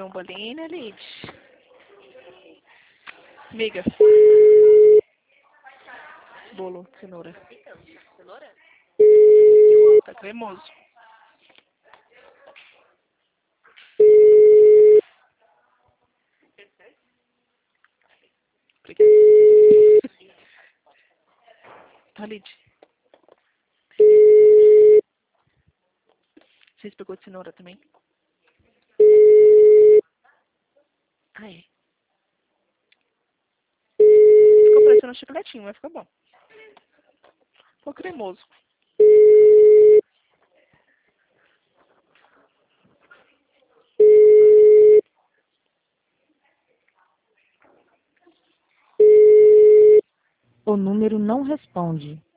um bolinho, Lid? Miga. Bolo, cenoura. Cenoura? Tá cremoso. Tá, Lid? Vocês pegou de cenoura também? Ah, é. Ficou parecendo um chicletinho, mas ficou bom. Ficou cremoso. O número não responde.